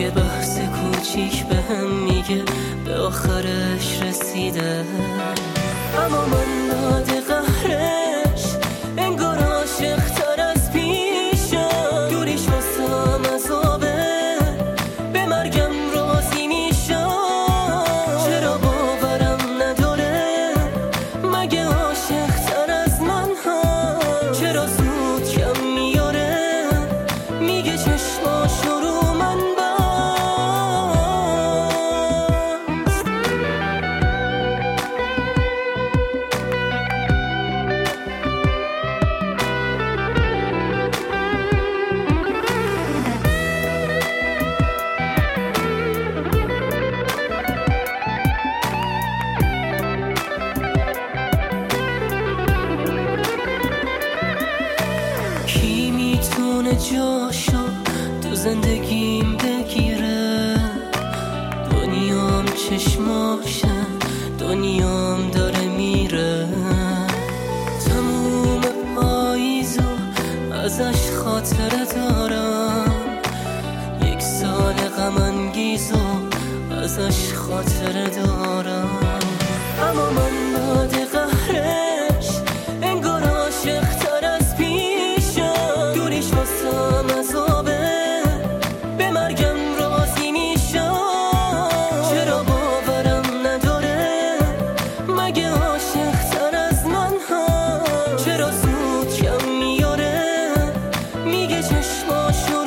یه بحث کوچیک بهم میگه به آخرش رسیده، اما من داد قهرش انگار عاشق‌تر از پیشم. دوریش واسم عذابه، به مرگم راضی میشم. چرا باورم نداره مگه عاشق‌تر از من هم؟ چرا زود کم میاره میگه چشماشو رو من بست. کی میتونه جاشو تو زندگیم بگیره؟ دنیام چشماشن، دنیام داره میره. تموم پاییزو ازش خاطره دارم، یک سال غم انگیزو ازش خاطره دارم. اما من بعد قهرش انگار عاشق‌تر از پیشم. دوریش واسم عذابه، به مرگم راضی میشم. چرا باورم نداره مگه عاشق‌تر از من هم؟ چرا زود کم میاره میگه چشماشو